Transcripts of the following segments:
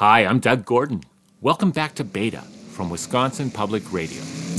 Hi, I'm Doug Gordon. Welcome back to Beta from Wisconsin Public Radio.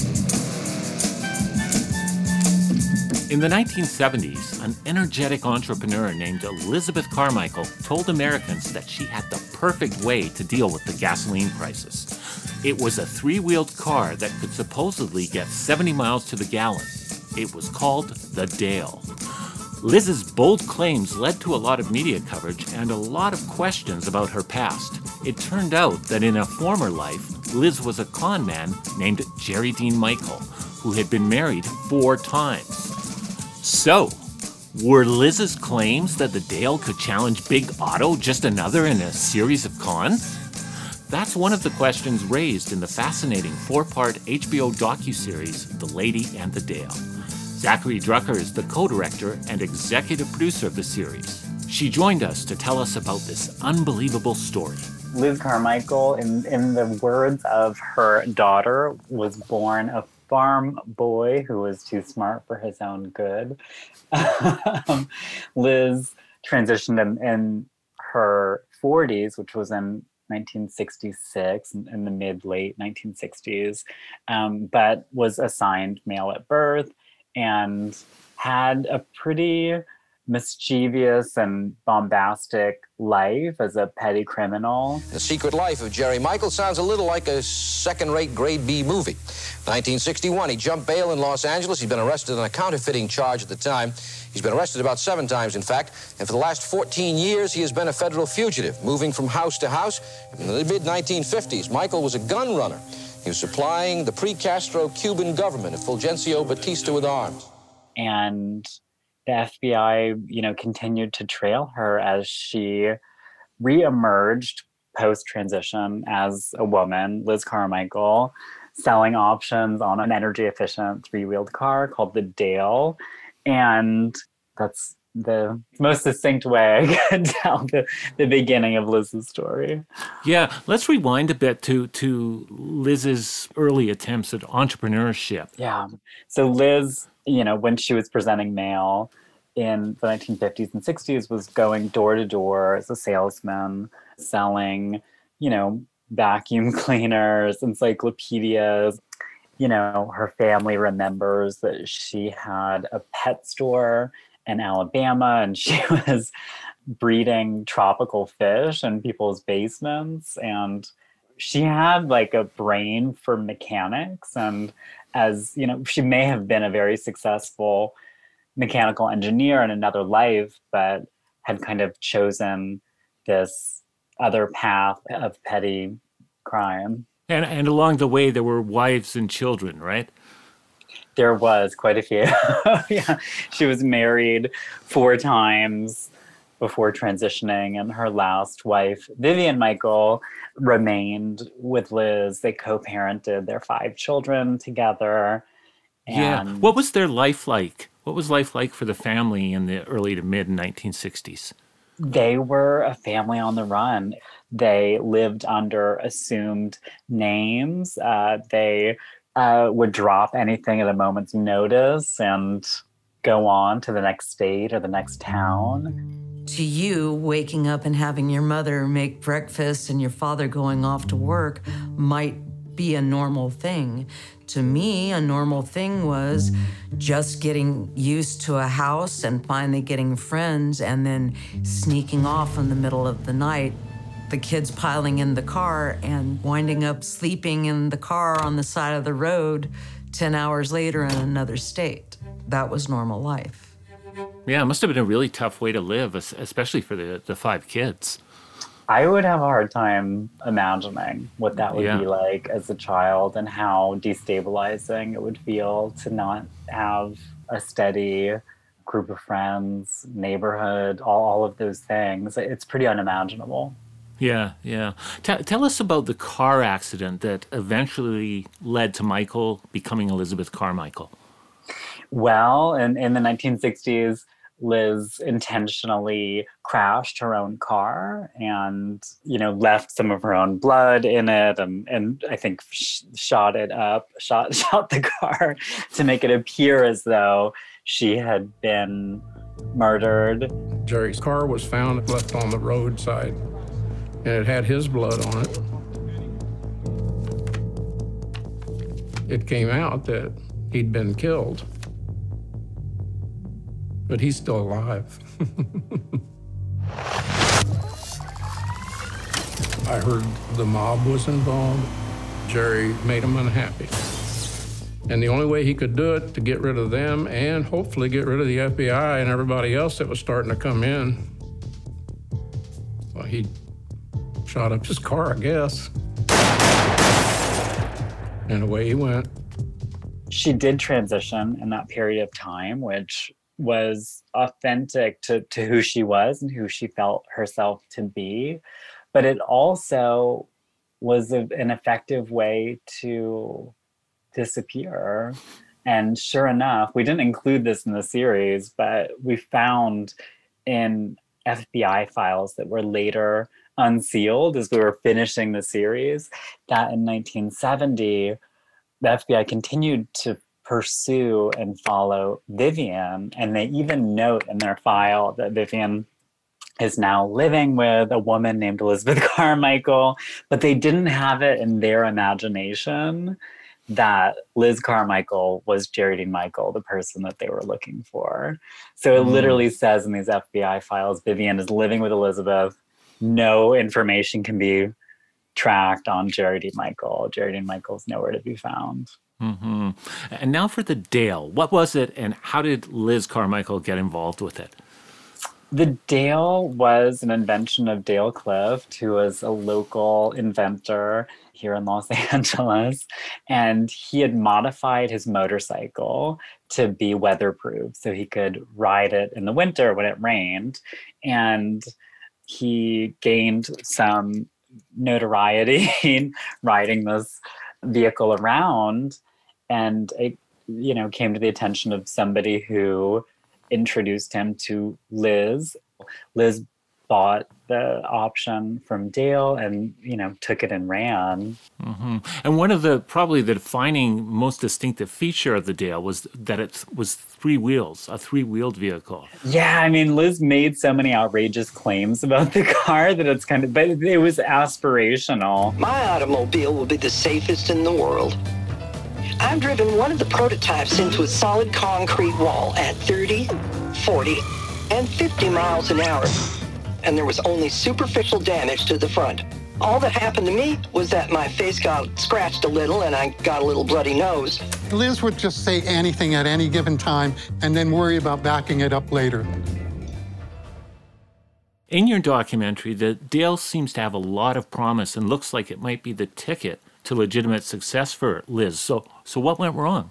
In the 1970s, an energetic entrepreneur named Elizabeth Carmichael told Americans that she had the perfect way to deal with the gasoline crisis. It was a three-wheeled car that could supposedly get 70 miles to the gallon. It was called the Dale. Liz's bold claims led to a lot of media coverage and a lot of questions about her past. It turned out that in a former life, Liz was a con man named Jerry Dean Michael, who had been married 4 times. So, were Liz's claims that the Dale could challenge Big Otto just another in a series of cons? That's one of the questions raised in the fascinating 4-part HBO docuseries, The Lady and the Dale. Zachary Drucker is the co-director and executive producer of the series. She joined us to tell us about this unbelievable story. Liz Carmichael, in the words of her daughter, was born a farm boy who was too smart for his own good. Liz transitioned in her 40s, which was in 1966, in the mid-late 1960s, but was assigned male at birth and had a pretty mischievous and bombastic life as a petty criminal. The Secret Life of Jerry Michael sounds a little like a second-rate grade B movie. 1961, he jumped bail in Los Angeles. He'd been arrested on a counterfeiting charge at the time. He's been arrested about 7 times, in fact, and for the last 14 years, he has been a federal fugitive, moving from house to house. In the mid-1950s, Michael was a gun runner. He was supplying the pre-Castro Cuban government of Fulgencio Batista with arms. And the FBI, continued to trail her as she reemerged post-transition as a woman, Liz Carmichael, selling options on an energy-efficient 3-wheeled car called the Dale. And that's the most succinct way I can tell the beginning of Liz's story. Yeah, let's rewind a bit to Liz's early attempts at entrepreneurship. Yeah. So Liz, when she was presenting mail in the 1950s and 60s, was going door to door as a salesman, selling, vacuum cleaners, encyclopedias. Her family remembers that she had a pet store in Alabama and she was breeding tropical fish in people's basements. And she had a brain for mechanics. And as, she may have been a very successful mechanical engineer in another life, but had kind of chosen this other path of petty crime. And along the way, there were wives and children, right? There was quite a few. Yeah, she was married 4 times before transitioning, and her last wife, Vivian Michael, remained with Liz. They co-parented their 5 children together. And what was their life like? What was life like for the family in the early to mid 1960s? They were a family on the run. They lived under assumed names. They would drop anything at a moment's notice and go on to the next state or the next town. To you, waking up and having your mother make breakfast and your father going off to work might be a normal thing. To me, a normal thing was just getting used to a house and finally getting friends and then sneaking off in the middle of the night, the kids piling in the car and winding up sleeping in the car on the side of the road 10 hours later in another state. That was normal life. Yeah, it must have been a really tough way to live, especially for the 5 kids. I would have a hard time imagining what that would be like as a child and how destabilizing it would feel to not have a steady group of friends, neighborhood, all of those things. It's pretty unimaginable. Yeah. Tell us about the car accident that eventually led to Michael becoming Elizabeth Carmichael. Well, in the 1960s, Liz intentionally crashed her own car and, left some of her own blood in it and I think shot the car to make it appear as though she had been murdered. Jerry's car was found left on the roadside. and it had his blood on it. It came out that he'd been killed, but he's still alive. I heard the mob was involved. Jerry made him unhappy. And the only way he could do it to get rid of them and hopefully get rid of the FBI and everybody else that was starting to come in, well, he shot up his car, I guess. And away he went. She did transition in that period of time, which was authentic to who she was and who she felt herself to be. But it also was an effective way to disappear. And sure enough, we didn't include this in the series, but we found in FBI files that were later unsealed as we were finishing the series that in 1970, the FBI continued to pursue and follow Vivian. And they even note in their file that Vivian is now living with a woman named Elizabeth Carmichael, but they didn't have it in their imagination that Liz Carmichael was Jerry Dean Michael, the person that they were looking for. So it literally says in these FBI files, Vivian is living with Elizabeth. No information can be tracked on Jerry Dean Michael. Jerry Dean Michael's nowhere to be found. Mm-hmm. And now for the Dale. What was it, and how did Liz Carmichael get involved with it? The Dale was an invention of Dale Clift, who was a local inventor here in Los Angeles. And he had modified his motorcycle to be weatherproof so he could ride it in the winter when it rained. And he gained some notoriety riding this vehicle around. And it, came to the attention of somebody who introduced him to Liz. Liz bought the option from Dale and, took it and ran. Mm-hmm. And one of probably the defining, most distinctive feature of the Dale was that it was three wheels, a three-wheeled vehicle. Yeah, Liz made so many outrageous claims about the car that it's but it was aspirational. My automobile will be the safest in the world. I've driven one of the prototypes into a solid concrete wall at 30, 40, and 50 miles an hour. And there was only superficial damage to the front. All that happened to me was that my face got scratched a little and I got a little bloody nose. Liz would just say anything at any given time and then worry about backing it up later. In your documentary, the Dale seems to have a lot of promise and looks like it might be the ticket to legitimate success for Liz. So what went wrong?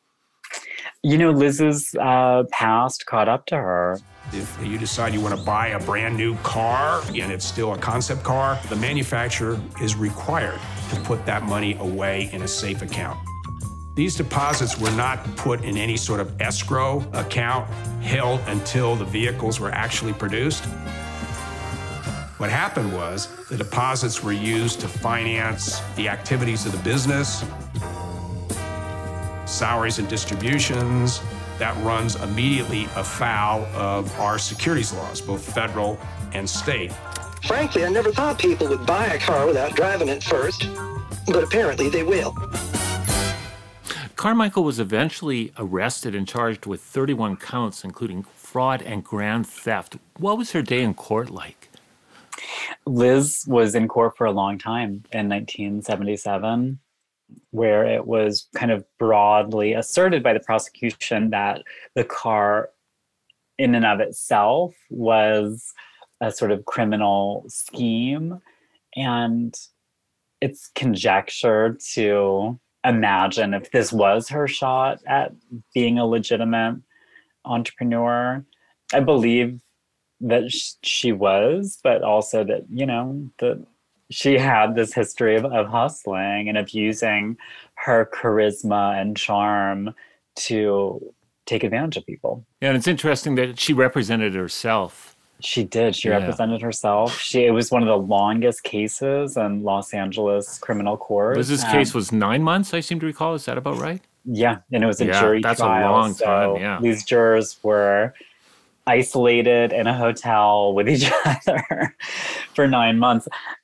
Liz's past caught up to her. If you decide you want to buy a brand new car and it's still a concept car, the manufacturer is required to put that money away in a safe account. These deposits were not put in any sort of escrow account held until the vehicles were actually produced. What happened was the deposits were used to finance the activities of the business, salaries and distributions. That runs immediately afoul of our securities laws, both federal and state. Frankly, I never thought people would buy a car without driving it first, but apparently they will. Carmichael was eventually arrested and charged with 31 counts, including fraud and grand theft. What was her day in court like? Liz was in court for a long time in 1977, where it was kind of broadly asserted by the prosecution that the car in and of itself was a sort of criminal scheme. And it's conjecture to imagine if this was her shot at being a legitimate entrepreneur. I believe that she was, but also that, that she had this history of hustling and of using her charisma and charm to take advantage of people. Yeah, and it's interesting that she represented herself. She did. She represented herself. It was one of the longest cases in Los Angeles criminal court. Liz's case was 9 months, I seem to recall. Is that about right? Yeah, and it was a jury that's trial. A long time, yeah. These jurors were isolated in a hotel with each other for 9 months.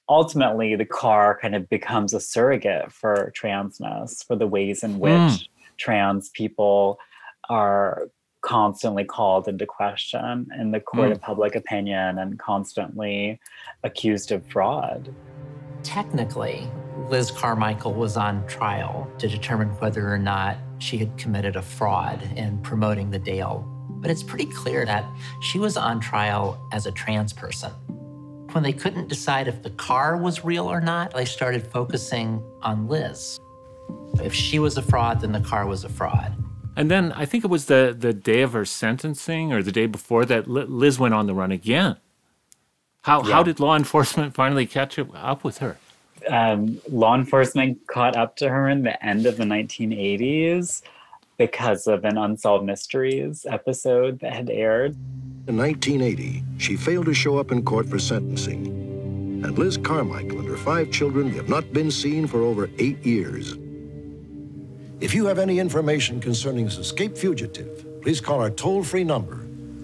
ultimately the car kind of becomes a surrogate for transness, for the ways in which trans people are constantly called into question in the court of public opinion and constantly accused of fraud. Technically, Liz Carmichael was on trial to determine whether or not she had committed a fraud in promoting the Dale. But it's pretty clear that she was on trial as a trans person. When they couldn't decide if the car was real or not, they started focusing on Liz. If she was a fraud, then the car was a fraud. And then I think it was the day of her sentencing or the day before that Liz went on the run again. How did law enforcement finally catch up with her? Law enforcement caught up to her in the end of the 1980s because of an Unsolved Mysteries episode that had aired. In 1980, she failed to show up in court for sentencing. And Liz Carmichael and her 5 children have not been seen for over 8 years. If you have any information concerning this escaped fugitive, please call our toll-free number,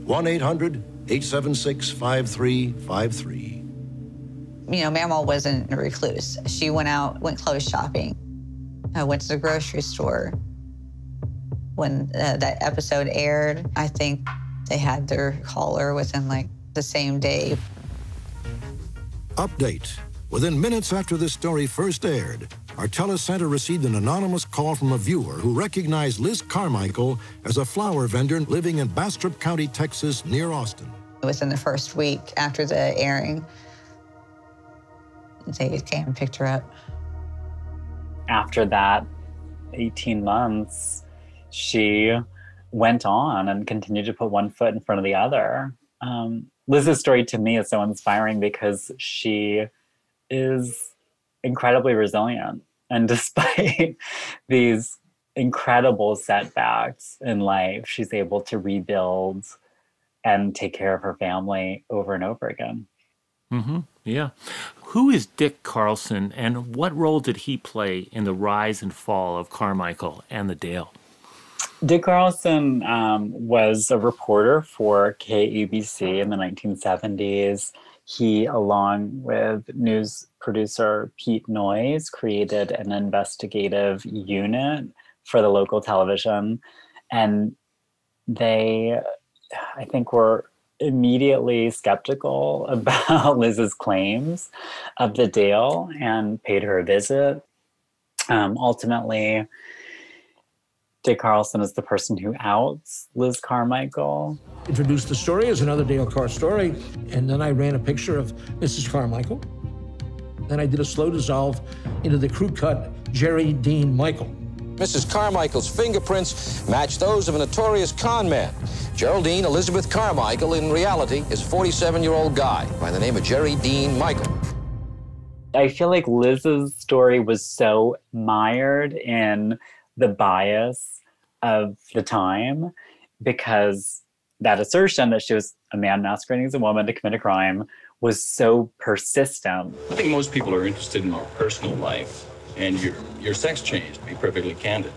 1-800-876-5353. You know, Mamaw wasn't a recluse. She went clothes shopping, went to the grocery store. When that episode aired, I think they had their caller within like the same day. Update. Within minutes after this story first aired, our telecenter received an anonymous call from a viewer who recognized Liz Carmichael as a flower vendor living in Bastrop County, Texas, near Austin. Within the first week after the airing, they came and picked her up. After that 18 months, she went on and continued to put one foot in front of the other. Liz's story to me is so inspiring because she is incredibly resilient. And despite these incredible setbacks in life, she's able to rebuild and take care of her family over and over again. Mm-hmm. Yeah. Who is Dick Carlson, and what role did he play in the rise and fall of Carmichael and the Dale? Dick Carlson was a reporter for KABC in the 1970s. He, along with news producer Pete Noyes, created an investigative unit for the local television. And they, I think, were immediately skeptical about Liz's claims of the Dale and paid her a visit. Ultimately, Dick Carlson is the person who outs Liz Carmichael. Introduced the story as another Dale Carr story, and then I ran a picture of Mrs. Carmichael. Then I did a slow dissolve into the crew cut Jerry Dean Michael. Mrs. Carmichael's fingerprints match those of a notorious con man. Geraldine Elizabeth Carmichael, in reality, is a 47-year-old guy by the name of Jerry Dean Michael. I feel like Liz's story was so mired in the bias of the time because that assertion that she was a man masquerading as a woman to commit a crime was so persistent. I think most people are interested in your personal life and your sex change, to be perfectly candid.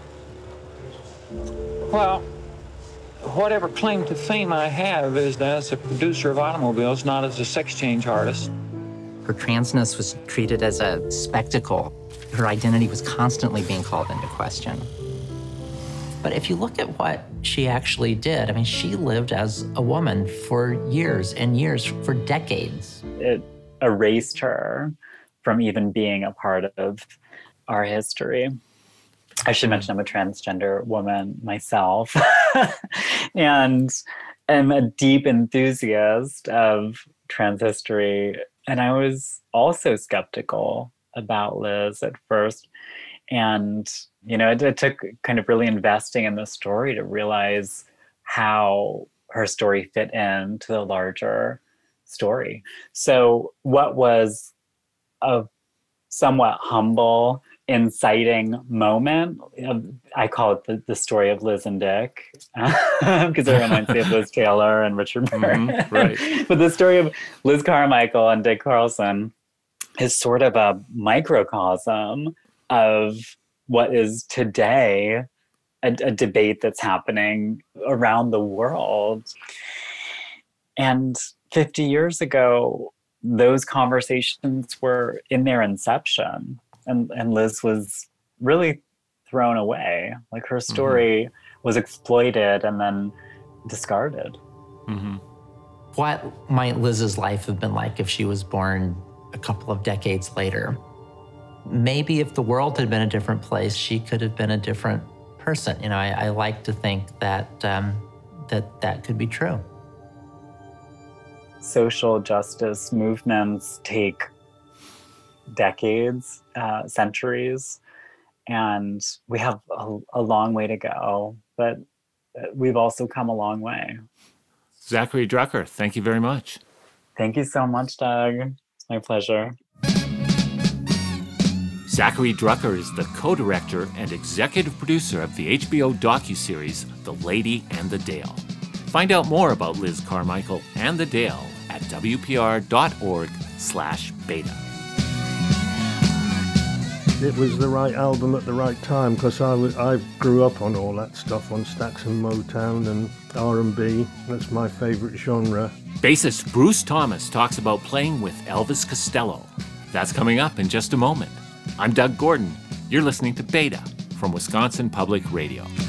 Well, whatever claim to fame I have is as a producer of automobiles, not as a sex change artist. Her transness was treated as a spectacle. Her identity was constantly being called into question. But if you look at what she actually did, I mean, she lived as a woman for years and years, for decades. It erased her from even being a part of our history. I should mention I'm a transgender woman myself and am a deep enthusiast of trans history. And I was also skeptical about Liz at first. And, you know, it took kind of really investing in the story to realize how her story fit into the larger story. So what was a somewhat humble, inciting moment, I call it the story of Liz and Dick, because it reminds me of Liz Taylor and Richard Burton. Right. But the story of Liz Carmichael and Dick Carlson is sort of a microcosm of what is today a debate that's happening around the world. And 50 years ago, those conversations were in their inception, and Liz was really thrown away. Like, her story was exploited and then discarded. Mm-hmm. What might Liz's life have been like if she was born a couple of decades later? Maybe if the world had been a different place, she could have been a different person. You know, I like to think that that could be true. Social justice movements take decades, centuries, and we have a long way to go, but we've also come a long way. Zachary Drucker, thank you very much. Thank you so much, Doug. It's my pleasure. Zachary Drucker is the co-director and executive producer of the HBO docuseries The Lady and the Dale. Find out more about Liz Carmichael and the Dale at wpr.org/beta. It was the right album at the right time, because I grew up on all that stuff, on Stax and Motown and R&B. That's my favorite genre. Bassist Bruce Thomas talks about playing with Elvis Costello. That's coming up in just a moment. I'm Doug Gordon. You're listening to Beta from Wisconsin Public Radio.